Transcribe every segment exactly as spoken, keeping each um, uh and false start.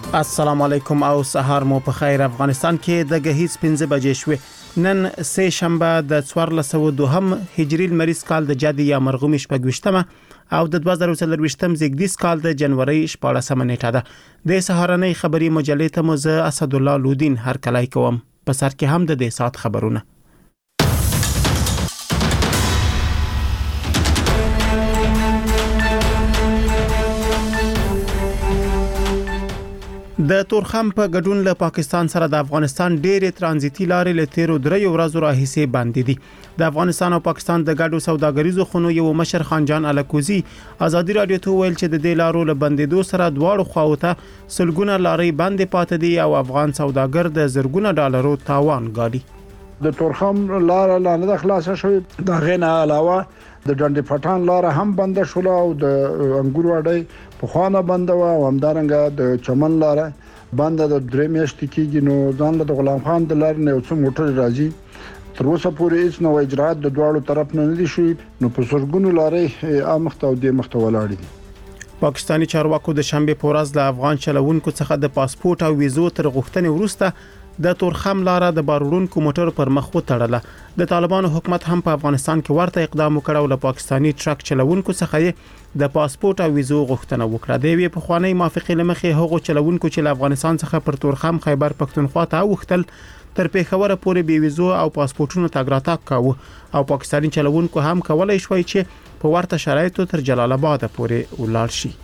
السلام علیکم او سهار مو په خیر. افغانستان کې د غهیز پنځه بجې شوې. نن سه شنبه د څوارلس سوه دوهم هجری لمریز کال د جدي یا مرغومي شپږویشتمه او د دوه زره څلرویشتم زیږدیز کال د جنوري شپاړسمه نیټه ده. د سهارنۍ خبري مجلې ته مو زه اسد الله لودین هر کلای کوم. په سر کې هم د دې سات خبرونه. د تورخم په ګډون له پاکستان سره د افغانستان ډېرې ترانزیتي لارې له تیرو دریو ورځو راهیسې بندې دي. د افغانستان او پاکستان د ګډو سوداګریزو خونو یو مشر خانجان الکوزي ازادي رادیو ته ویل چې د دې لارو له بندېدو سره دواړو خواو ته سلګونه لارې بندې پاتې دي او افغان سوداګر د زرګونه ډالرو تاوان ګالي. د تورخم لار لاندې د خلاص شوې د غینه علاوه د ډنډ پټان لار هم بند شول او د انګور وړي په خوانه بند و او همدارنګه د چمن لار بند د درې میاشتې کېږي. نو ځان له غلام خان د لار نه څو موټر راځي تر اوسه پورې هیڅ نو اجرات د دواړو طرف نه دي شوي. نو په سرګونو لارې امخته او د مخته ولاړ دي. پاکستانی چارواکو د شنبه په ورځ د افغان چلوونکو څخه د پاسپورت او ویزو تر غوښتنې وروسته د تورخم لاره د باروړونکو موټر پر مخ وتړله. د طالبانو حکومت هم په افغانستان کې ورته اقدام وکړ او له پاکستانی ټرک چلوونکو څخه د پاسپورت او ویزو غوښتنه وکړه. د وی په خوانی موافقه لمخې هغو چلوونکو چې له افغانستان څخه پر تورخم خیبر پښتونخوا ته وختل تر پیښور پورې بي ویزو او پاسپورتونو تګ راتګ کاوه او پاکستانی چلوونکو هم کولای شوی چې په ورته شرایطو تر جلال آباد پورې ولاړ شي.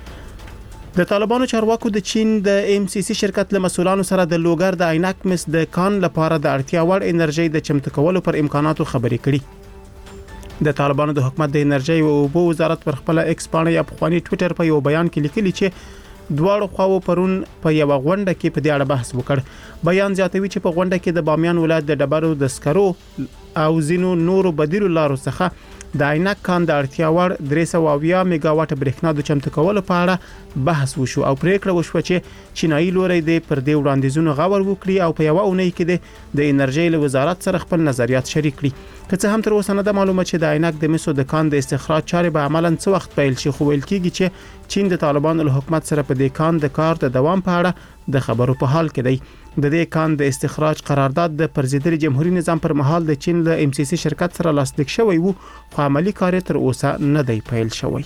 د طالبانو چارواکو د چین د ام سی سی شرکت له مسولانو سره د لوګر د عینک مس د کان لپاره د اړتیا وړ انرژي د چمتو کولو پر امکاناتو خبرې کړي. د طالبانو د حکومت د انرژي او اوبو وزارت پر خپل ایکس پاڼه یا په خواني ټوئیټر په یو بیان کې لیکلي چې دواړو خواو پرون په یو غونډه کې په دې اړه بحث وکړ. بیان زیاتوي چې په غونډه کې د بامیان ولایت د ډبرو د سکرو او زینو نورو بدیلو لارو څخه د عینک کان د اړتیا وړ درې سوه اویا میگا واټ برېښنا د چمتو کولو په اړه بحث وشو او پریکړه وشوه چې چینایي لوري د پر دې وړاندیزونو غور وکړي او په یو اونۍ کې د انرژي له وزارت سره خپل نظریات شریک کړي. که څه هم تر اوسه نه ده معلومه چې د عینک د مسو د کان د استخراج چارې به عملاً څه وخت پیل شي، خو ویل کېږي چې چین د طالبانو له حکومت سره په دې کان د کار د دوام په اړه د خبرو په حال کې دی. د دې کان د استخراج قرارداد د پرزیدري جمهوریت نظام پر مهال د چین له ام سی سی شرکت سره لاسلیک شوی وو، خو عملی کار تر اوسه نه دی پیل شوی.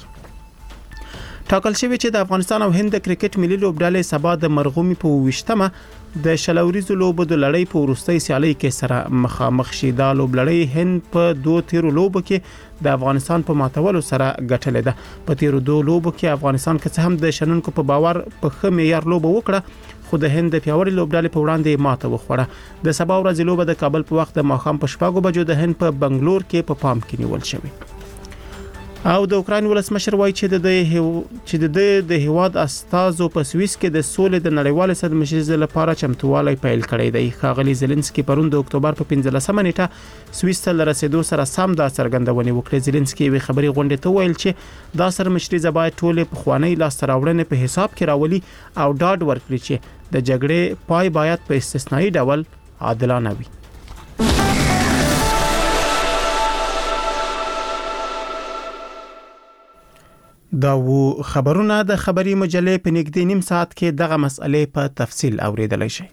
ټاکل شوی چې د افغانستان او هند کرکټ ملي لوبډلې سبا د مرغومي په وشتمه د شلوريزو لوبو د لړۍ په وروستۍ سیالۍ کې سره مخامخ شي. دا لوبډلې هند په دوه تیرو لوبو کې د افغانستان په ماتولو سره ګټلې ده. په تیرو دوه لوبو کې افغانستان که څه هم د شنونکو په باور په ښه معیار لوبه وکړه، خو د هند د پیاوړي لوبډلې په وړاندې ماته وخوړه. د سبا ورځې لوبه د کابل په وخت د ماښام په شپږو بجو د هند په بنگلور کې په پام کې نیول شوې. او د اوکراین ولسمشر وایي چې د چې د د هیواد استازو په سویس کې د سولې د نړیوال سازمانیز لپاره چمتووالی پیل کړی دی. ښاغلي زيلنسکي پرون د اکتوبر په پنځلسمه نیټه سویس ته رسیدو سره سم دا څرګندونه وکړه. زيلنسکي وی خبري غونډه ته ویل چې دا سرمشري باید ټول په خوانی لاس تراوړنې په حساب کې راولي او ډاډ ورکړي چې د جګړې پای باید په استثنایی ډول عادلانه وي. دا وو خبرونه د خبري مجلې په نږدې نیم ساعت کې دغه مسئلې په تفصیل اوریدلای شئ.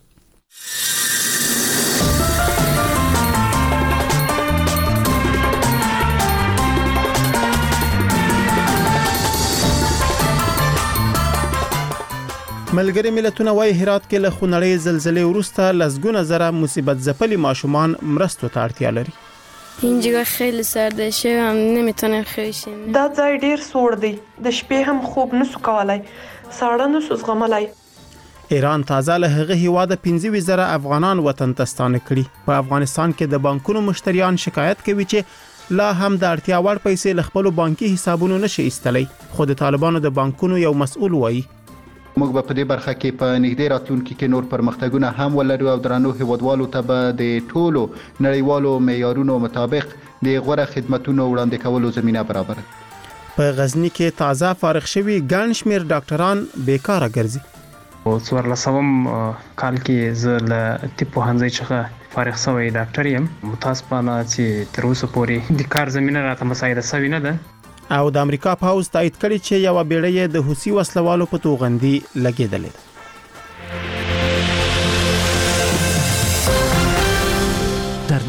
ملګری ملتونه وايي هرات کې له خونړۍ زلزلې وروسته لسګونه زره مصیبت ځپلي ماشومان مرستو ته اړتیا لري. اینجا خیلی سرده شب هم نمیتونم خیشیم. دا ځای ډیر سوړ دی، د شپې هم خوب نسو کولای، ساړه نسو زغملای. ایران تازه له هغه هیواده پنځه زره افغانان وطن ته ستانه کړي. په افغانستان کې د بانکونو مشتریان شکایت کوي چې لا هم د اړتیا وړ پیسې له خپل بانکي حسابونو نشي ایستلای، خو د طالبانو د بانکونو یو مسؤل وایي موږ به په دې برخه کې په نږدې راتلونکي کې نور پرمختګونه هم ولرو او درنو هیوادوالو ته به د ټولو نړیوالو معیارونو مطابق د غوره خدماتونو وړاندې کولو زمينه برابر. په غزنی کې تازه فارغ شوي ګڼ شمېر ډاکټران بیکاره ګرځي. او څوارلسم کال کې زه له طب پوهنځي څخه فارغ شوی ډاکټر یم. متاسفانه چې تر اوسه پورې د کار زمينه راته مساعده شوې نه ده. او د امریکا پاوز تایید کړي چې یو بیړۍ د حوثي وسلوالو په توغندي لګیدلې ده.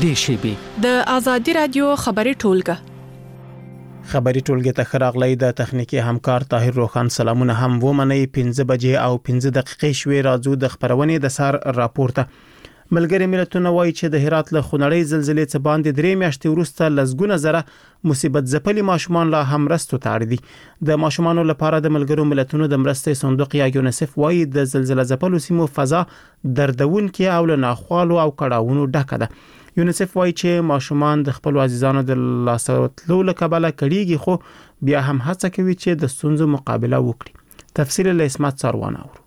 نږدې شیبې. د ازادي رادیو خبري ټولګه خبري ټولګه ته خراغلی د تخنیکی همکار طاهر روخان سلامونه هم ومني. پنځه بجې او پنځه دقیقې شوي راځو د خبرونې د سار راپورته. ملګری ملتونه وایي چې د هرات له خونړۍ زلزلې څخه باندې درې میاشتې وروسته لزګونه زره مصیبت ځپلي ماشومان لا هم مرستو ته اړ دي. د ماشومانو لپاره د ملګرو ملتونو د مرستې صندوق یا یونیسف وایي د زلزلې ځپلو سیمو فضا دردونکې او له ناخوالو او کړاوونو ډکه ده. یونیسف وایي چې ماشومان د خپل عزیزانو د لاسوتلو له کبله کړيږي، خو بیا هم هڅه کوي چې د ستونزو مقابله وکړي. تفصیل له اسمت ساروان اورو.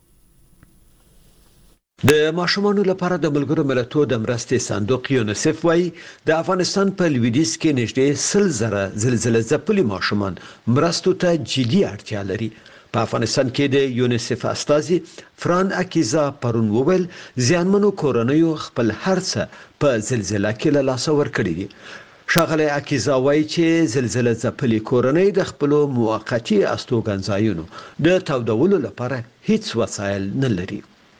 د ماشومانو لپاره د ملګرو ملتونو د مرستې صندوق یونیسف وايي د افغانستان په لویدیځ کې نږدې سل زره زلزلې ځپلي ماشومان مرستو ته جدي اړتیا لري. په افغانستان کې د یونیسف استازي فران اکیزا پرون وویل زیانمنو کورنیو خپل هرڅه په زلزلې کې له لاس ورکړي دي. شاغله اکیزا وايي چې زلزلې ځپلي کورنۍ د خپل موقتی استوګنځایونو د تودولو لپاره هیڅ وسایل نه لري.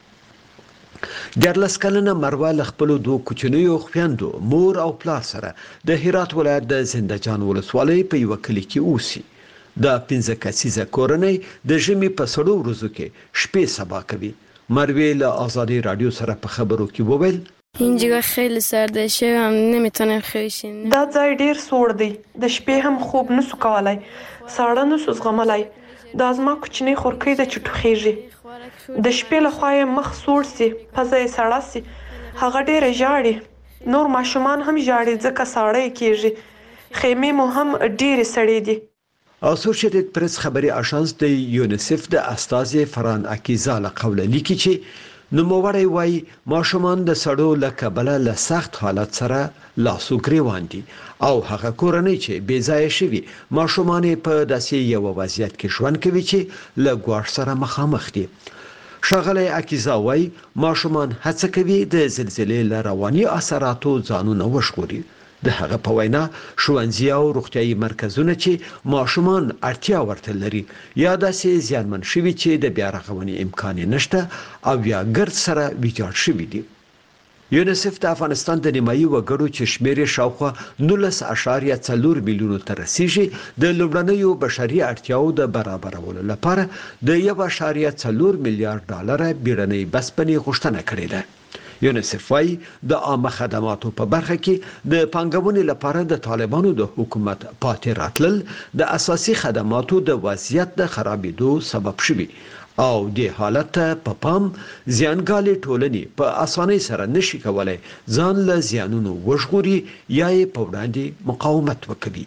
دیارلس کلنه مروه له خپل دوه کوچنیو خويندو مور او پلار سره د هرات ولایت د زندهجان ولسوالۍ په یو کلی کې اوسي. د پنځه کسیزه کورنۍ د ژمي په سړو ورځو کې شپې سبا کوي. مروه له آزادی رادیو سره په خبرو کې وویل اینجا خیلی سرده شبم نمیتونم خیشیم. دا ځای ډیر سوړ دی، د شپې هم خوب نسو کولای، ساړه نسو زغملای. دا زما کوچنی خورکۍ د چټوخېږي، د شپې له خوا یې مخ سوړ سي، پزه یې سړه سي، هغه ډېره ژاړي. نور ماشومان هم ژاړي ځکه ساړه یې کېږي. خیمې مو هم ډېرې سړې دي. اسوسییټډ پریس خبري آژانس د یونیسف د استازي فران اکیزا له قوله لیکي چې نوموړی وایي ماشومان د سړو له کبله له سخت حالت سره لاسو ګریوان دي او هغه کورنۍ چې بې ځایه شوي ماشومان په داسې یو وضعیت کې ژوند کوي چې له ګواښ سره مخامخ دي. شاغله اکیزا وایي ماشومان هڅه کوي د زلزلې له رواني اثراتو ځانونه وژغوري. د هغه په وینا ښوونځي او روغتیايي مرکزونه چې ماشومان اړتیا ورته لري یا داسې زیانمن شوي چې د بیا رغونې امکان نشته او یا ګرد سره ویجاړ شوي دي. یونیسف د افغانستان د نیمایي وګړو چې شمیر یې شاوخوا نولس اعشاریه څلور میلیونو ته رسیږي د لومړنیو بشري اړتیاو د برابرولو لپاره د یو اعشاریه څلور میلیارډ ډالر بیړنۍ بسپنې غوښتنه کړې ده. یونیسف وايي د عامه خدماتو په برخه کې د پانګونې لپاره د طالبانو د حکومت پاتې راتلل د اساسي خدماتو د وضعیت د خرابېدو سبب شوي او د حالت په پام زیانګالي ټولنې په اسانۍ سره نشي کولای ځان له زیانونو وژغوري یا یې په وړاندې مقاومت وکړي.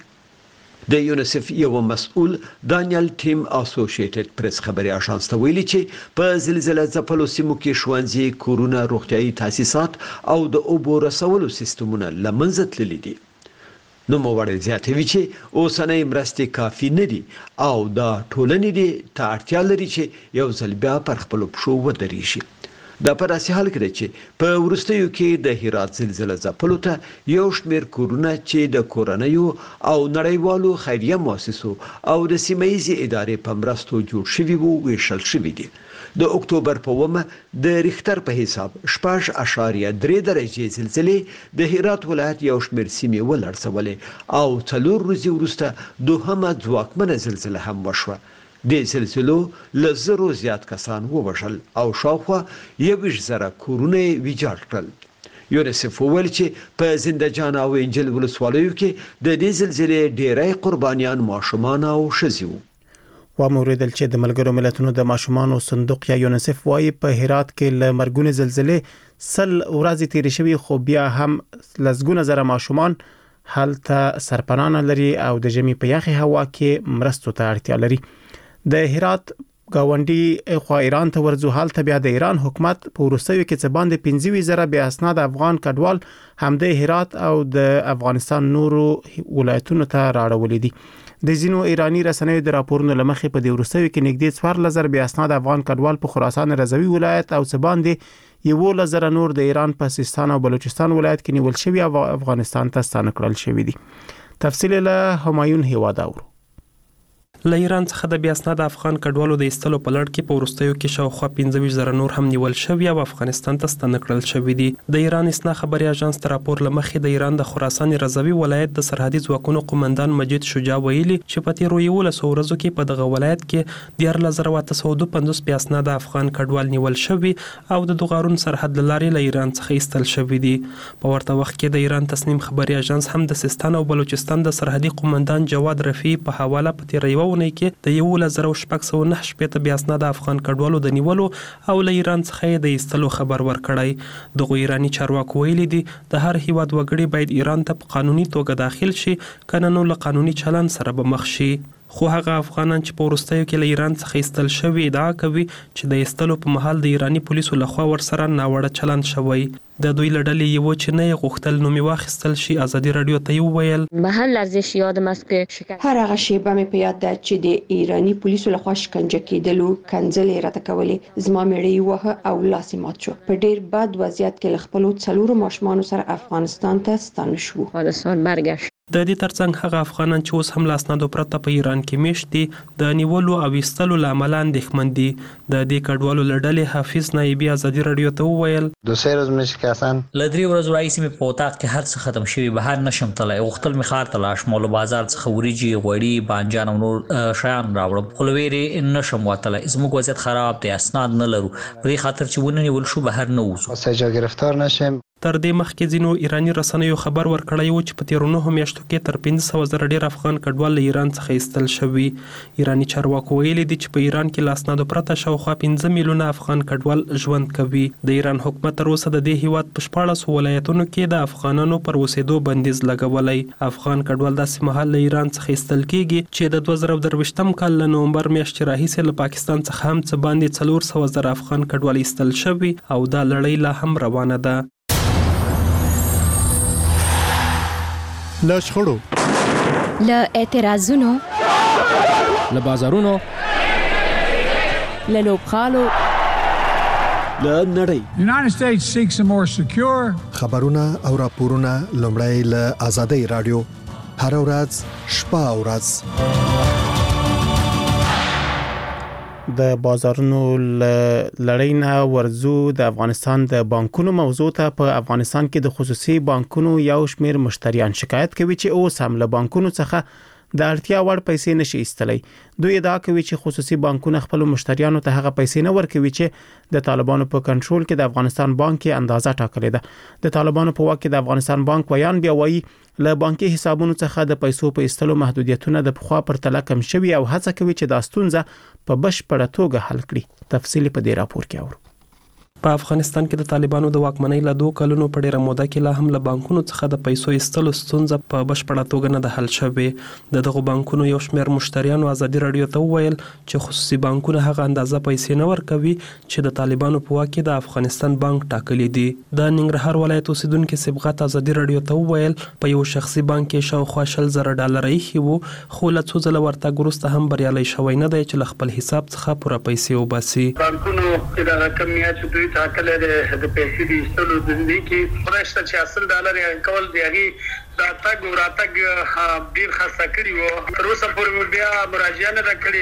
د یونیسف یو مسؤل دانیل ټیم اسوسییټډ پریس خبري آژانس ته ویلي چې په زلزلې ځپلو سیمو کې ښوونځي، کورونه، روغتيایي تاسیسات او د اوبو رسولو سیستمونه له منځه تللي دي. نوموړی زیاتوي چې اوسنۍ مرستې کافي نه دي او د ټولنې دې ته اړتیا لري چې یو ځل بیا پر خپلو پښو ودرېږي. دا په داسې حال کې چې په وروستیو کې د هرات زلزلې ځپلو ته یو شمېر کورونه چې د کورنیو او نړیوالو خیریه مؤسسو او د سیمه‌ییزې ادارې په مرستو جوړ شوي وو ویشل شوي دي. د اکتوبر په اوومه د ریختر په حساب شپږ اعشاریه درې درجې زلزلې د هرات ولایت یو شمېر سیمې ولړزولې او څلور ورځې وروسته دوهمه ځواکمنه زلزله هم وشوه. د زلزلو له زرو زیات کسان ووژل او شاوخوا یویشت زره کورونه ویجاړ کړل. یونیسف وویل چې په زندهجان او انجیل ولسوالیو کې د دې زلزلې ډیری قربانیان ماشومان او ښځې وو. وموریدل چې د ملګرو ملتونو د ماشومانو صندوق یا یونیسف وايي په هرات کې له مرګونې زلزلې سل ورځې تیرې شوي، خو بیا هم لزګونه زره ماشومان هلته سرپناه لري او د ژمي په یخي هوا کې مرستو ته اړتیا لري. د هرات گاونډي خو ایران ته ورځو حالت بیا د ایران حکومت په وروستیو کې څه باندې پنځه زره بیا اسناد افغان کډوال هم د هرات او د افغانستان نورو ولایتونو ته راړولې دي. د ځینو ایرانی رسنیو د راپورونو لمخې په د وروستیو کې نږدې څوار لزر بیا اسناد افغان کډوال په خراسان رضوی ولایت او څه باندې یو لزر نور د ایران په سیستان او بلوچستان ولایت کې نیول شوی او افغانستان ته ستانه کړل شوی دي. تفصیل له همایون هیواداور. له ایران څخه د بې اسناده افغان کډوالو د ایستلو په لړ کې په وروستیو کې شاوخوا پنځه ویشت زره نور هم نیول شوي او افغانستان ته ستانه کړل شوي دي. د ایران اسنا خبري اژانس تر راپور لمخې د ایران د خراسان رضوي ولایت د سرحدي ځواکونو قومندان مجید شجاع ویلي چې په تیرو یولسو ورځو کې په دغه ولایت کې دیارلس زره اته سوه دوه پنځوس بې اسناده افغان کډوال نیول شوي او د دوغارون سرحد له لارې له ایران څخه ایستل شوي دي. په ورته وخت کې د ایران تصنیم خبري اژانس هم د سیستان او بلوچستان د سرحدي قومندان جواد رفیع په حواله په تیره یوه اونۍ کې د یولس زره شپږ سوه نهه شپېته بې اسناده افغان کډوالو د نیولو او له ایران څخه یې د ایستلو خبر ورکړی. دغه ایراني چارواکو ویلي دي د هر هیواد وګړي باید ایران ته په قانوني توګه داخل شي، کنه نو له قانوني چلن سره به مخ شي. خو هغه افغانان چې په وروستیو کې له ایران څخه ایستل شوي ادعا کوي چې د ایستلو په مهال د ایراني پولیسو لخوا ورسره ناوړه چلند شوی. د دوی له ډلې یو چې نه یې غوښتل نومې واخیستل شي ازادي رادیو ته یې وویل به هر لحظه یادم است که هر هغه شیبه مې په یاد ده چې د ایراني پولیسو لخوا شکنجه کېدلو، کنځلې راته کولې، زما میړه یې وهه او لاس یې مات شو. په ډیر بد وضعیت کې له خپلو څلورو ماشومانو سره افغانستان ته ستانه شو. افغانستان برگشت. د دې ترڅنګ هغه افغانان چې اوس هم له اسنادو پرته په ایران کې میشت دي د نیولو او ایستلو له امله اندېښمن دي. د دې کډوالو له ډلې حافظ نایبي ازادي رادیو ته وویل دو سه روز مې که اصلا له درې ورځو راهیسې مې په اتاق کې هر څه ختم شوي، بهر نشم تللی. غوښتل مې ښار ته لاړ شم او له بازار څخه وریجې، غوړي، بانجان او نور شیان راوړم، خو له ویرې نشم وتلی. زموږ وضعیت خراب دی، اسناد نه لرو، په دې خاطر چې ونه نیول شو بهر نه وځو. واسه جا گرفتار نشم. تر دې مخکې ځینو ایراني رسنیو خبر ورکړی و چې په تیرو نهو میاشتو کې تر پنځه سوه زره ډېر افغان کډوال له ایران څخه ایستل شوي. ایراني چارواکو ویلي دي چې په ایران کې له اسنادو پرته شاوخوا پنځه میلیونه افغان کډوال ژوند کوي. د ایران حکومت تر اوسه د دې هیواد په شپاړسو ولایتونو کې د افغانانو پر اوسېدو بندیز لګولی. افغان کډوال داسې مهال له ایران څخه ایستل کېږي چې د دوه زره درویشتم کال له نومبر میاشتې راهیسې له پاکستان څخه هم څه باندې څلور سوه زره افغان کډوال ایستل شوي او دا لړۍ لا هم روانه ده. له شخړو، له اعتراضونو، له بازارونو، له لوبغالو، له نړۍ. United States seeks a more secure. خبرونه او راپورونه لومړی له آزادۍ رادیو هر ورځ شپه او ورځ د بازارونو لړۍ نه ورزو. د افغانستان د بانکونو موضوع ته په افغانستان کې د خصوصي بانکونو یو شمېر مشتریان شکایت کوي چې اوس هم له بانکونو څخه د اړتیا وړ پیسې نشي ایستلی. دوی ادعا کوي چې خصوصي بانکونه خپل مشتریانو ته هغه پیسې نه ورکوي چې د طالبانو په کنټرول کې د افغانستان بانک کې اندازه ټاکلې ده. د طالبانو په واک کې د افغانستان بانک ویان بیا وایي له بانکي حسابونو څخه د پیسو په ایستلو محدودیتونه د پخوا پر تله کم شوي او هڅه کوي چې دا ستونزه په بشپړه توګه حل کړي. تفصیل په دې راپور کې اورو. په افغانستان کې د طالبانو د واکمنۍ له دوه کلونو په ډیره موده کې لا هم له بانکونو څخه د پیسو ایستلو ستونزه په بشپړه توګه نه ده حل شوې. د دغو بانکونو یو شمېر مشتریانو ازادي رادیو ته وویل چې خصوصي بانکونه هغه اندازه پیسې نه ورکوي چې د طالبانو په واک کې د افغانستان بانک ټاکلي دي. د ننګرهار ولایت اوسیدونکو صبغت ازادي رادیو ته وویل په یو شخصي بانک کې شاوخوا شل زره ډالر ایښي وو، خو له څو ځله ورتګ وروسته هم بریالی شوی نه دی چې له خپل حساب څخه پوره پیسې وباسي. بانکونو کې د کمیت دوی ټاکلې ده د پیسې د ایستلو د دې کې فرشته چې اصل ډالر یې کول دی هغه دا تاګ او راتګ ډیر خاصه کړی وو. تر اوسه پورې بیا مراجعه نه کړې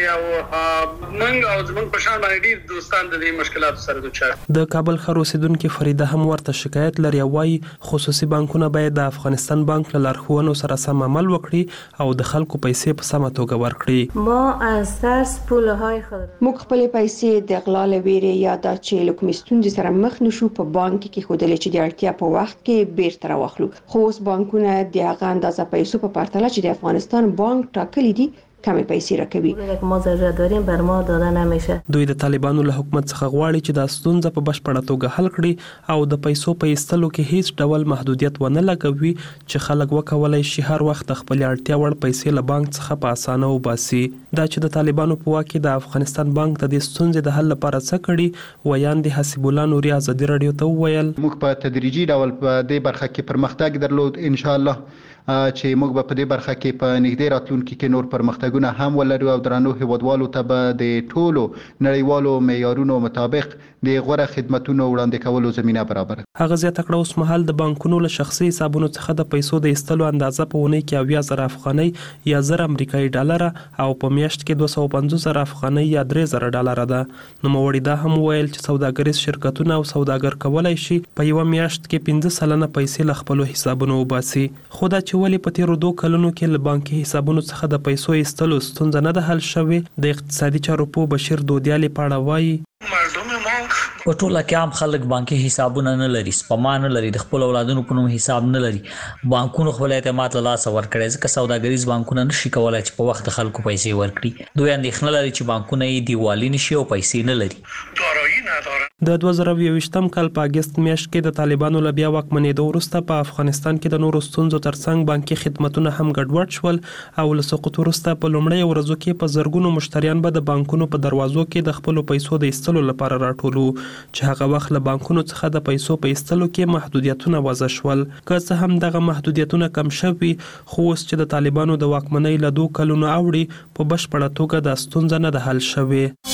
او موږ او زموږ په شان باندې ډیر دوستان د دې مشکلاتو سره دوچار. د کابل ښار اوسیدونکو فریده هم ورته شکایت لري او وايي خصوصي بانکونه باید د افغانستان بانک له لارښوونو سره سم عمل وکړي او د خلکو پیسې په سمه توګه ورکړي. ما از ترس پولهای خود موږ خپل پیسې د غلا له ویرې یا د چې له کومې ستونزې سره مخ نشو په بانک کې خودلې چې د اړتیا په وخت کې بیرته راوخلو. خو اوس بانکونه د هغه اندازه پیسو په پرتله چې د افغانستان بانک ټاکلي دي کمی پیسې راکوي. ما ضرورت داریم بر ما داده نمیشه. دوی د طالبانو له حکومت څخه غواړي چې د ستونزه په بشپړه توګه حل کړي او د پیسو په ایستلو کې هیڅ ډول محدودیت ونه لګوي چې خلک وکولای شي هر وخت خپل اړتیا وړ پیسې له بانک څخه په اسانه وباسي. دا چې د طالبانو په واک کې د افغانستان بانک د دې ستونزې د حل لپاره څه کړي ویان دي حسیب الله نوري ازادي رادیو ته وویل موږ په تدریجي ډول په دې برخه کې پرمختګ درلود ان شاء الله چې موږ به په دې برخه کې په نږدې راتلونکي کې نور پرمختګونه هم ولرو او درنو هیوادوالو ته به د ټولو نړیوالو معیارونو مطابق د غوړه خدماتونو وړاندې کولو زمينه برابر. هغه زیاته کړه اوس مهال د بانکونو له شخصي حسابونو څخه د پیسو د ایستلو اندازه په ونې کې اویا زره افغانۍ یا زر امریکایي ډالر او په میاشت کې دوه سوه پنځوس زره افغانۍ یا درې زره ډالر ده. نو موري دا هم ویل چې سوداګریز شرکتونه او سوداګر کولای شي په یو میاشت کې پنځه سلنه پیسې له خپل حسابونو وباسي. خو دا چې ولې په تیرو دوه کلونو کې له بانکي حسابونو څخه د پیسو ایستلو ستونزه نه ده حل شوې، د اقتصادي چارو په بشیر دودیالي پاړه وایي. په ټوله کې عام خلک بانکي حسابونه نه لري، سپما نه لري، د خپل اولادونو په نوم حساب نه لري. بانکونو خپل اعتماد له لاسه ورکړي ځکه سوداګریز بانکونه نشي کولای چې په وخت خلکو پیسې ورکړي. دوی اندېښنه لري چې بانکونه یې دیوالي نشي او پیسې نه لري. د دوه زره یوویشتم کال په اگست میاشت کې د طالبانو له بیا واکمنېدو وروسته په افغانستان کې د نورو ستونزو ترڅنګ بانکي خدمتونه هم ګډوډ شول او له سقوط وروسته په لومړۍ ورځو کې په زرګونو مشتریان به د بانکونو په دروازو کې د خپلو پیسو د ایستلو لپاره راټولو چې هغه وخت له بانکونو څخه د پیسو په ایستلو کې محدودیتونه وضع شول. که څه هم دغه محدودیتونه کم شوي، خو اوس چې د طالبانو د واکمنۍ له دوه کلونو اوړي په بشپړه توګه د ستونزه نه ده حل شوې.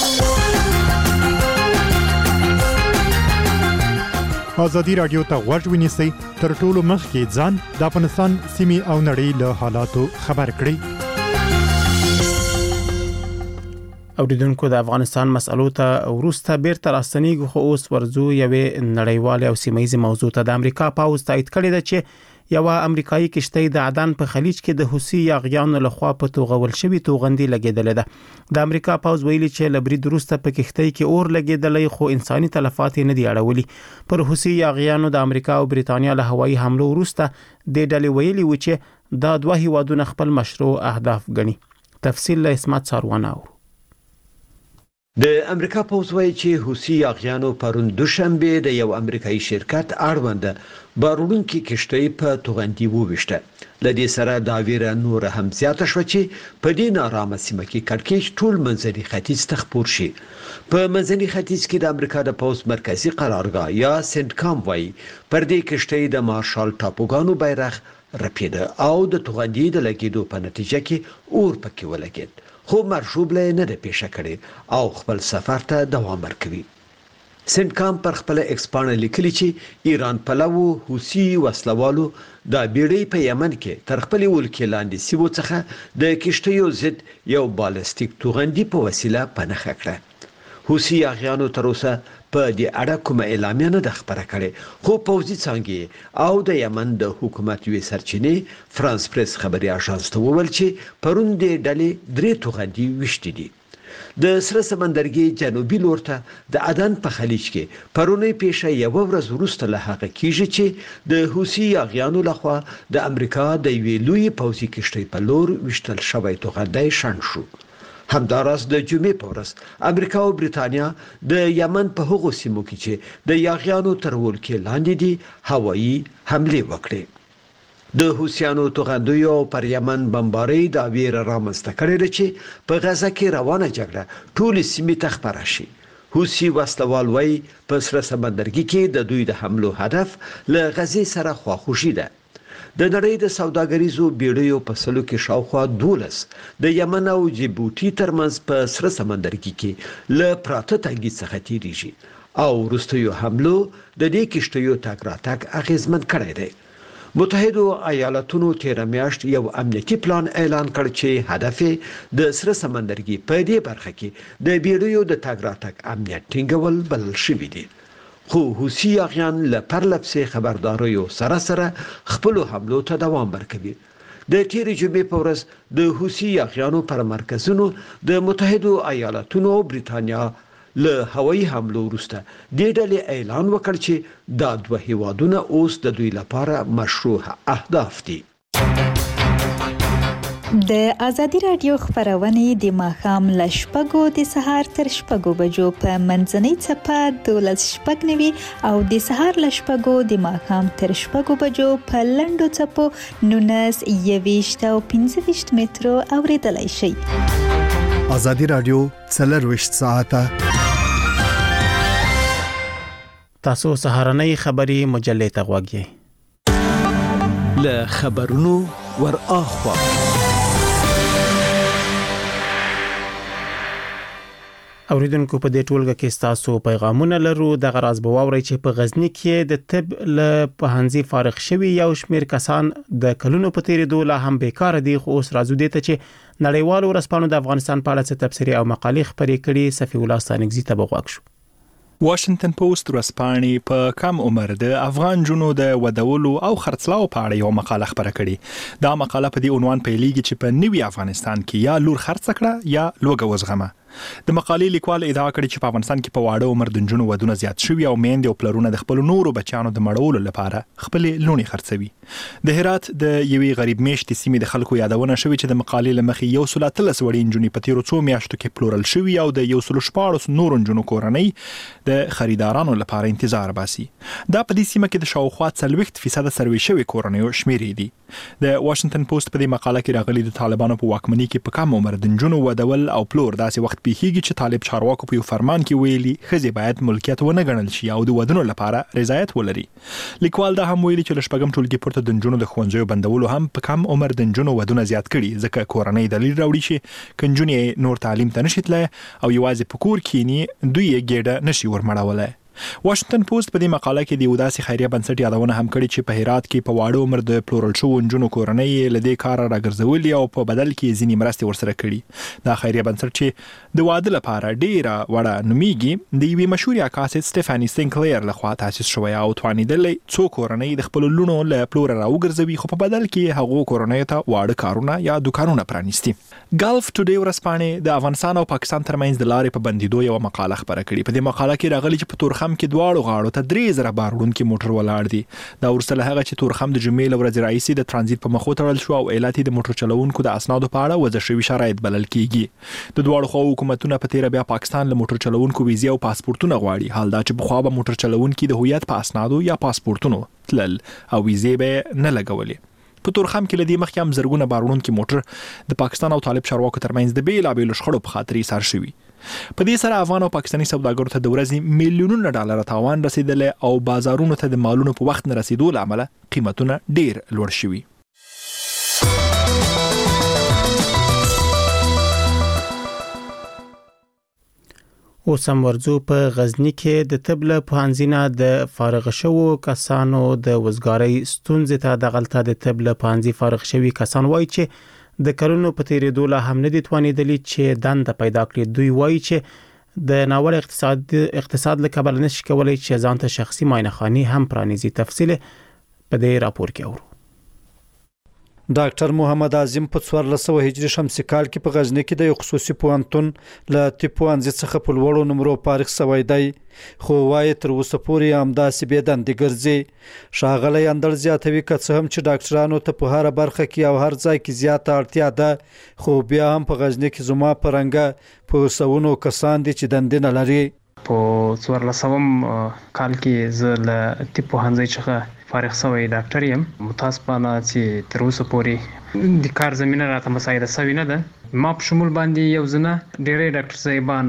ازادي راډیو ته غوږ ونیسئ تر ټولو مخکې ځان د افغانستان سیمې او نړۍ له حالاتو خبر کړئ. اوریدونکو د افغانستان مسألو ته ورسته بیرته راستنیږو، خو اوس ورزو یوې نړیوالې او سیمه‌ایزې موضوع ته. د امریکا پاوز تایید کړی ده چې یو امریکایي کشتۍ د عدن په خلیج کې د حوثي یاغیانو لخوا په توغول شوی توغندي لګیدلې ده. د امریکا پاوز ویلي چې له برید وروسته په کشتۍ کې اور لګیدلې، خو انساني تلفات نه دي اړولي. پر حوثي یاغیانو د امریکا او بریتانیا له هوایي حملو وروسته د ډلې ویلي و چې دا دوه هیوادونه خپل مشروع اهداف ګڼي. تفصیل له اسمت ساروانه. د امریکا پوز وایي چې حوثي یاغیانو پرون دوشنبه د یو امریکایي شرکت اړوند بارونکي کشتۍ په توغندي وويشته. لدې سره دا ویره نور هم زیاته شو چې په دې نارامه سیمه کې کړکېچ ټول منځني ختیځ ته خپور شي. په منځني ختیځ کې د امریکا د پوز مرکزی قرارګاه یا سنټکام وایي پر دې کشتۍ د مارشال ټاپوګانو بیرغ رپیده او د توغندي د لګیدو په نتیجه کې اور پکې ولګید، خو مرشوب له نه د پیښه کړي او خپل سفر ته دوام ورکوي. سنټکام پر خپل ایکسپانه لیکلي چې ایران پلو حوثي وسلوالو د بیړۍ په یمن کې تر خپل ولکې لاندې سیمو څخه د کشتیو ضد یو بالستیک توغندي په وسیله پنهخه کړه. حوثي یاغیانو تر اوسه په دې اړه کومه اعلامیه نه ده خبره کړې، خو پوځي څانګې او د یمن د حکومت یوې سرچینې فرانس پریس خبري اژانس ته وویل چې پرون د ډلې درې توغندي وشتي دي. د سره سمندرګي جنوبي لور ته د عدن په خلیج کې پرونی پیښه یو ورځ وروسته له هغه کیږي چې د حوثي یاغیانو لخوا د امریکا د یوې لوی پوځي کشتۍ په لور وشتل شوی توغندي شنډ شو. همداراز د جمعې په ورځ امریکا او بریتانیا د یمن په هغو سیمو کې چې د یاغیانو تر ولکې لاندې دي هوایي حمله وکړې. د حوثیانو توغندیو پر یمن بمبارۍ د ویره رامنځته کړې ده چې په غزه کې روانه جګړه ټول سیمې ته خپره شي. حوثي وسلوال وایي په سره سمندرګي کې د دوی د حملو هدف له غزې سره خواخوږي ده. د نړۍ د سوداګریزو بیړیو په سلو کې شاوخوا دولس د یمن او جیبوټي ترمنځ په سره سمندرګي کې له پراته تنګي څخه تیریږي او وروستیو حملو د دې کشتیو تګ راتګ اغیزمن کړی دی. متحده ایالاتونو تیر میاشت یو امنیتي پلان اعلان کړ چې هدف د سره سمندرګي په دې برخه کې د بیړیو د تګ راتګ امنیت ټینګول بلل شوی دی. خو حوثي یاغیان له پرلپسې خبرداریو سره سره خپل حملو ته دوام ورکوي. د تیرې جمعې په ورځ د حوثي یاغیانو پر مرکزونو د متحده ایالاتونو او بریتانیا له هوایي حملو وروسته د ډلې اعلان وکړ چې دا دوه هیوادونه اوس د دوی لپاره مشروع اهداف دي. د ازادي رادیو خبرونه د ماښام له شپږو د سهار تر شپږو بجو په منځنۍ چپه دولس شپږ نوي او د سهار له شپږو د ماښام تر شپږو بجو په لنډو چپو نونس یويشت او پنځه ویشت مترو اوریدلای شئ. ازادي رادیو څلرویشت ساعته تاسو سهارنۍ خبری مجلې ته غوږی له خبرونو ور اخوا اوریدونکو په دې ټولګه کې تاسو پیغامونه لرو د غراز بواوري چې په غزنی کې د طب له پوهنځي فارغ شوی یو شمیر کسان د کلونو په تیریدو لا هم بیکاره دي خو اوس راځو دي ته چې نړیوالو ورسپانو د افغانستان په اړه څه تبصرې او مقالې خپرې کړي. صفی الله ستانګزي ته بغواک شو. واشنگټن پوسټ ورسپانې په کم عمر د افغان جنو د ودولو او خرڅلاو په اړه یو مقاله خپره کړي. دا مقاله په دې عنوان پیلېږي چې په نوي افغانستان کې یا لور خرڅ کړه یا لوګه وزغمه. د مقالې لیکوال ادعا کړې چې په افغانستان کې په واړه عمر د جنو ودونه زیات شوي او میندې او پلرونه د خپل نورو بچیانو د مړولو لپاره خپل لونی خرڅوي. د هرات د یوې غریب میشتې سیمې د خلکو یادونه شوې چې د مقالې لمخې یو سل اتلس وړي نجونې په تیرو څو میاشتو کې پلورل شوي او د یو سل شپاړس نورو نجونو کورنۍ د خریدارانو لپاره انتظار باسي. دا په دې سیمه کې د شاوخوا څلوېښت فیصد سروې شوي کورنیو شمیرې دي. د واشنگټن پوسټ په دې مقاله کې راغلي د طالبانو په واکمنۍ کې په کم عمر د نجونو ودول او پلور داسې وخت پیښیږي چې طالب چارواکو په یو فرمان کې ویلي ښځې باید ملکیت ونه ګڼل شي او د ودونو لپاره رضایت ولري. لیکوال دا هم ویلي چې له شپږم ټولګي پورته د نجونو د ښوونځیو بندولو هم په کم عمر د نجونو ودونه زیات کړي ځکه کورنۍ دلیل راوړي چې که نجونې نور تعلیم ته نشي تللی او یوازې په کور کښیني دوی یې ګېډه نشي ورمړولی. واشنگټن پوسټ په دې مقاله کې د یو داسې خیریه بنسټ یادونه هم کړې چې په هرات کې په واړه عمر د پلورل شوو نجونو کورنۍ له دې کاره راګرځولي او په بدل کې ځینې مرستې ورسره کړي. دا خیریه بنسټ چې د واده لپاره ډیره وړه نومیږي د یوې مشهورې عکاسې سټیفاني سینکلیر لخوا تاسیس شوی او توانېدلی څو کورنۍ د خپلو لونو له پلوره راوګرځوي خو په بدل کې هغو کورنیو ته واړه کارونه یا دوکانونه پرانیستي. ګلف ټوډے ورځپاڼې د افغانستان او پاکستان ترمنځ د لارې په بندیدو یو مقاله خپره کړې. په دې مقاله کې راغلي چې په تورخم کې دواړو غاړو ته درې زره بار وړونکي موټر ولاړ دي. دا وروسته له هغه چې تورخم د جمعې له ورځې راهیسې د ترانزیت په مخ وتړل شو او علت یې د موټر چلوونکو د اسنادو په اړه وضع شوي شرایط بلل کیږي. د دواړو خواو حکومتونه په تیره بیا پاکستان له موټر چلوونکو ویزې او پاسپورتونه غواړي. حال دا چې پخوا به موټر چلوونکي د هویت په اسنادو یا پاسپورتونو تلل او ویزې به نه لګولې. په تورخم کې لدی مخکې هم زرګونه بارونکي موټر د پاکستان او طالب چارواکو ترمنځ د بیلابېلو شخړو په خاطر ایثار شوي. په دې سره افغان او پاکستاني سوداګرو ته د ورځې میلیونونو ډالر تاوان رسیدلی او بازارونو ته د مالونو په وخت نه رسیدو له امله قیمتونه ډیر لوړ شوي. اوس هم ورځو په غزنی کې د طب له پوهنځي د فارغ شوو کسانو د وزګارۍ ستونزې ته د غلطه د طب له پوهنځي فارغ شوي کسان وایي چې د کلونو په تیریدو لا هم نه دي توانېدلي چې دنده پیدا کړي. دوی وایي چې د ناوړه اقتصاد اقتصاد له کبله نشي کولای چې ځان ته شخصي معاینه خانې هم پرانیزي. تفصیل په دې راپور کې اورو. ډاکټر محمد اعظم په څوارلس سوه هجري شمسي کال کې په غزنی کې د یو خصوصي پوهنتون له طب پوهنځي څخه په لوړو نمرو فارغ شوی دی خو وايي تر اوسه پورې همداسې بې دندې ګرځي. ښاغلی اندړ زیاتوي که څه هم چې ډاکټرانو ته په هره برخه کې او هر ځای کې زیاته اړتیا ده خو بیا هم په غزنی کې زما په رنګه په سوونو کسان دي چې دندې نه لري. په څوارلسم کال کې زه له طب پوهنځي څخه فارغ شوی ډاکټر یم. متاسفانه چې تر اوسه پورې د کار زمینه راته مساعده شوې نه ده. ما په شمول باندې یو ځنه ډېری ډاکټر صاحبان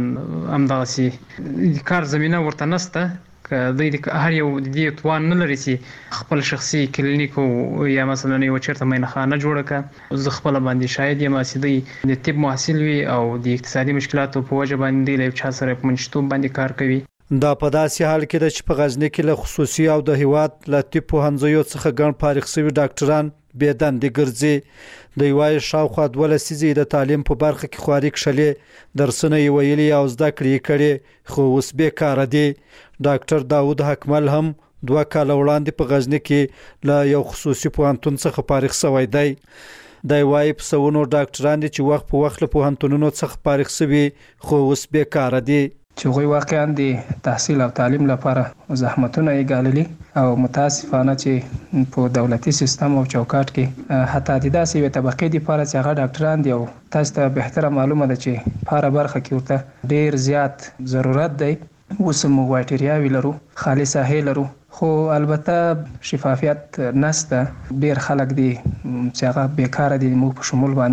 همدغسې د کار زمینه ورته نشته که دوی هر یو د دې توان نه لري چې خپل شخصي کلینیک یا مثلا یو چېرته معاینخانه جوړه کړه. زه خپله باندې شاید یم چې دوی د طب محصل وي او د اقتصادي مشکلاتو په وجه باندې له یو چا سره په منشتوب باندې کار کوي. دا په داسې حال کې ده چې په غزنی کې له خصوصي او د هیواد له طب پوهنځیو څخه ګڼ فارغ شوي ډاکټران بې دندې ګرځي. دوی وایي شاوخوا دوه لسیزې د تعلیم په برخه کې خواري کښلې درسونه یې ویلي او زده کړې یې کړې خو اوس بېکاره دي. ډاکټر داود حکمل هم دوه کاله وړاندې په غزنی کې له یو خصوصي پوهنتون څخه فارغ شوی دی. دی وایي په سوونو ډاکټران دي چې وخت په وخت له پوهنتونونو څخه فارغ شوي خو اوس بېکاره دي. چې هغوی واقعا د تحصیل او تعلیم لپاره زحمتونه یې ګاللي او متاسفانه چې په دولتي سیستم او چوکاټ کې حتی د داسې یوې طبقې دپاره چې هغه ډاکټران دي او تاسو ته بهتره معلومه ده چې په هره برخه کې ورته ډېر زیات ضرورت دی. اوس موږ وایټریاوې لرو، خالي ساحې لرو خو البته شفافیت نشته. ډېر خلک دي چې هغه بېکاره دي موږ په شمول باندې.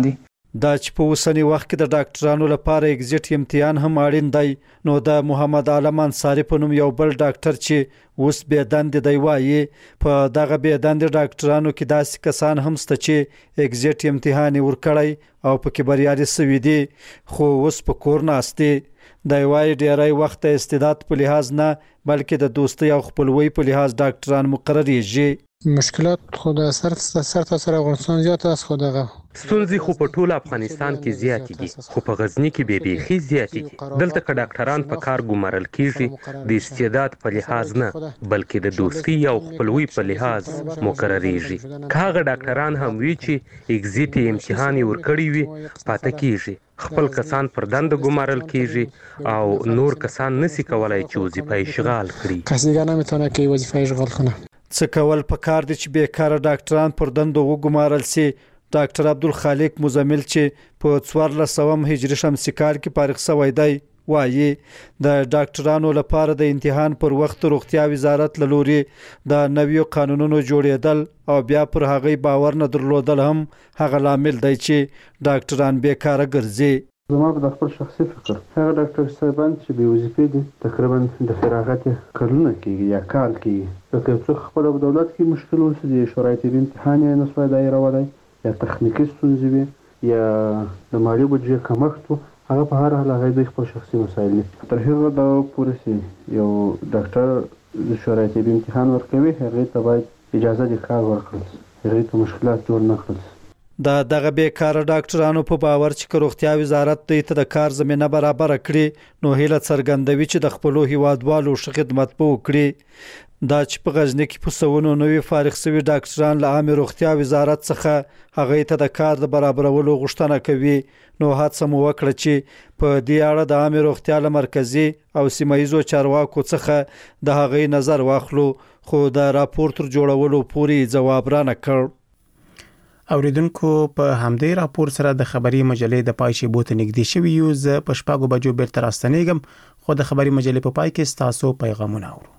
دا چې په اوسنی وخت کې د ډاکټرانو لپاره ایگزیټ امتحان هم اړین دی. نو د محمد عالم انصاری په نوم یو بل ډاکټر چې اوس بې دندې دی وایي په دغه بې دندې ډاکټرانو کې داسې کسان هم شته چې ایگزیټ امتحان یې ورکړی او پکې بریالي شوي دي خو اوس په کور ناست دي. دی وایي ډیری وخت د استعداد په لحاظ نه بلکې د دوستۍ او خپلوۍ په لحاظ ډاکټران مقرریږي. مشکلات خو د سر سر تاسو افغانستان زیات است خو دغه ستونزې خو په ټول افغانستان کې زیاتې دي خو په غزنی کې به بیخي زیاتې دي. دلته که ډاکټران په کار ګمارل کیږي د استعداد په لحاظ نه بلکې د دوستۍ او خپلوۍ په لحاظ مقرریږي. که هغه ډاکټران هم وي چې ایگزیټ امتحان یې ورکړی وي پاتې کیږي. خپل کسان پر دنده ګمارل کیږي او نور کسان نسی کولای چې وظیفه اشغال کړي. کس دیگه نمیتونه که وظیفه اشغال کنه. څه کول پکار دي چې بیکاره ډاکټران پر دندو وګمارل سي. ډاکټر عبدالخالق مزمل چې په څوارلس سوه هجري شمسي کال کې فارغ شوی دی وایي د ډاکټرانو لپاره د امتحان پر وخت روغتیا وزارت له لوري د نویو قانونونو جوړېدل او بیا پر هغه باور نه درلودل هم هغه لامل دی چې ډاکټران بیکاره ګرځي. زما په خپل شخصي فکر هغه ډاکټر صاحبان چې بې وظیفې دي تقریبا د فراغت کلونه کېږي یا کال کېږي. لکه څوک خپل په دولت کې مشکل وسي د شورای طبي امتحان یې نسوای دایرولی یا تخنیکي ستونزې وي یا د مالي بودجې کمښت و هغه په هر حال هغه د خپل شخصي مسایل دي. تر هغه دا پورې چې یو ډاکټر د شورای طبي امتحان ورکوي هغې ته باید اجازه د کار ورکړل شي هغې ته مشکلات جوړ نه کړل شي. دا دغه بیکاره ډاکټرانو په باور چې روغتیا وزارت دوی ته د کار زمینه برابر کړي نو هیله څرګندوي چې د خپلو هیوادوالو ښه خدمت به وکړي. دا چې په غزنی کې په سونو نوې فارغ شوي ډاکټران له عامه روغتیا وزارت څخه هغه ته د کار د برابرولو غوښتنه کوي نو هڅه مو وکړه چې په دې اړه د عامه روغتیا له مرکزي او سیمایي چارواکو څخه د هغې نظر واخلو خو د راپور تر جوړولو پورې جواب را نه کړ. اوریدونکو په همدې راپور سره د خبري مجلې د پای شی بوت نږدې شوی یو ز په شپږو بجو بیرته راستنېږم خو د خبري مجلې په پای کې تاسو پیغامونه اورو.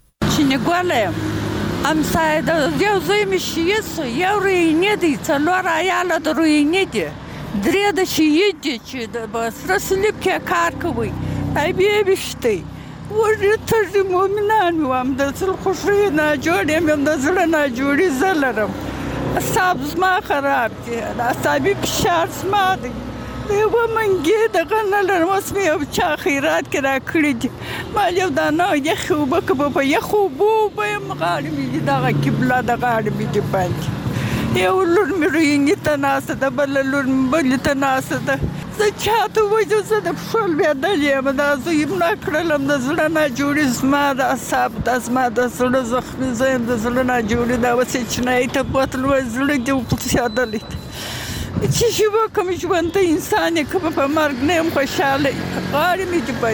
چنګولم ام ساید یو زوی مشیس یو رینې دي څلور عیاله د رینې دي درې د شهید دي چې د بسره سلیب کې کار کوي پای بیا بشتي ورته تر مومنان وام د څل خوشري نه جوړې مې د زړه نه جوړې زلرم اصاب زما خراب دي اصابي فشار زما دي یو منګي د غنل رسمي او چا خیرات کرا کړی دي مال یو دا نه یخ وبک په یخ وبو په مغاړي می دا قبله د غاړي می دی باندې یو لور مې رینګ ته ناسه د بل لور بل ته ناسه ده زه چاته وځو زه د خپل بیا دلې ما دا زه یې نه کړلم د زړه نه جوړې زما د اصاب د زما د زړه زخمي زم د زړه نه جوړې دا وسې چې نه ته بوتل و زړه دې په سیادلې چې شي وکم ژوند ته انسان یې کوم په مرګ نه هم خوشاله غاړې مې دې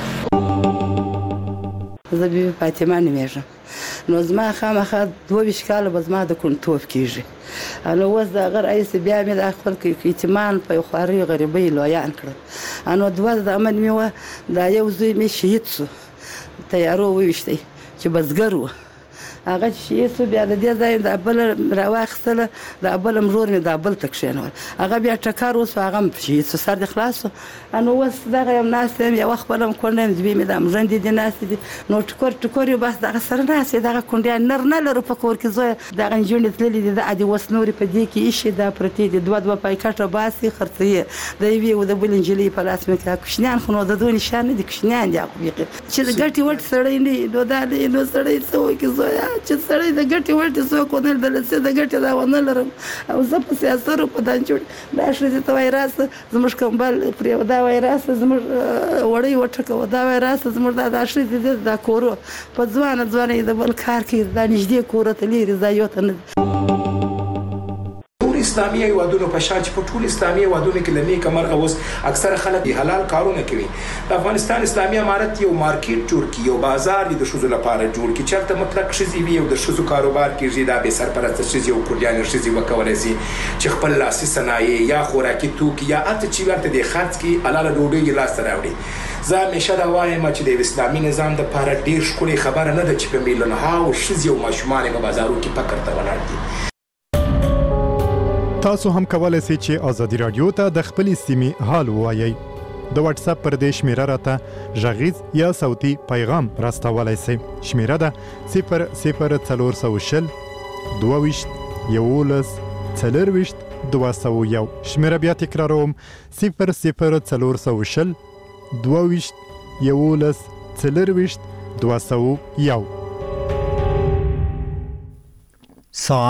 باندې زه بي فاطمه نومېږم نو زما خامخا دوه ویشت کاله به زما د کونټوف کېږي نو اوس د هغه رئیس بیا مې د خپل یتیمان په یو خواري غریبۍ لویان کړل نو دوه د امن مې وه دا یو زوی مې شهید شو تیارو وویشتی چې بزګر و هغه چې شهید شو بیا د دې ځای د بل راواخیستله د بل مرور مې د بل ته کښېنول هغه بیا ټکر وسو هغه هم شهید شو سر دې خلاص شو نو اوس دغه یم ناست یم یوه خپله م کونډه یم دوی مې دا مژندې دي ناستې دي نو ټکور ټکور یو بس دغه سره ناست یې دغه کونډیان نر نه لرو په کور کې زویه دغه نجونې تللې دي دا ادي اوس نورې په دې کې ایښې دا پرتې دي دوه دوه پایکټه باسي خرڅوي د یوې او د بل نجلۍ په لاس مې کې کوچنیان خو نو د دوی نشان نه دي کوچنیان دي بیخي چې د ګټې وټې سړی نه نو دا دی نو سړی څه وکړي زویه چې سړی د ګټې وټې څوک ونه لرل چې د ګټې دا ونه لرم او زه په سیاسرو په دانجوړ دا ښځې ته وایي راسه زموږ کمبل پرې دا وایي راسه زموږ وړۍ وټکوه دا وایي راسه زموږ دا دا ښځې دي دا کورو په ځوانه ځوانه یې د بل کار کوي دا نږدې کوره ته لرې ځایو ته نه اسلامي هیوادونو په شان چې په ټول اسلامي هیوادونو کې لنی کمر اوس اکثره خلک حلال کارونه کوي د افغانستان اسلامي امارت یو مارکیټ جوړ کی یو بازار د شوزو لپاره جوړ کی چرته مطلق شزي وي او د شوزو کاروبار کیږي دا به سرپرست شزي او کورډیان شزي وکولای شي چې خپل لاسي صنایع یا خوراکي توکي یا اته چې ورته د خرڅ کی حلال ډوډۍ لاس راوړي زه همیشه دا وایم چې د اسلامي نظام د لپاره ډیر ښکلي خبره نه ده چې په میلیونها او شزي او ماشومان په بازارو کې پکړ ته ولاړ دي تاسو هم کولای شئ چې ازادي رادیو ته د خپل سیمې حال ووایئ. د واتس اپ پر دې شمیره راته غږیز یا صوتي پیغام راستولای شئ. شمیره ده صفر صفر څلور سوه شل دوه ویشت یولس څلور ویشت دوه سوه یو. شمیره بیا تکراروم صفر صفر څلور سوه شل دوه ویشت یولس څلور ویشت دوه سوه یو.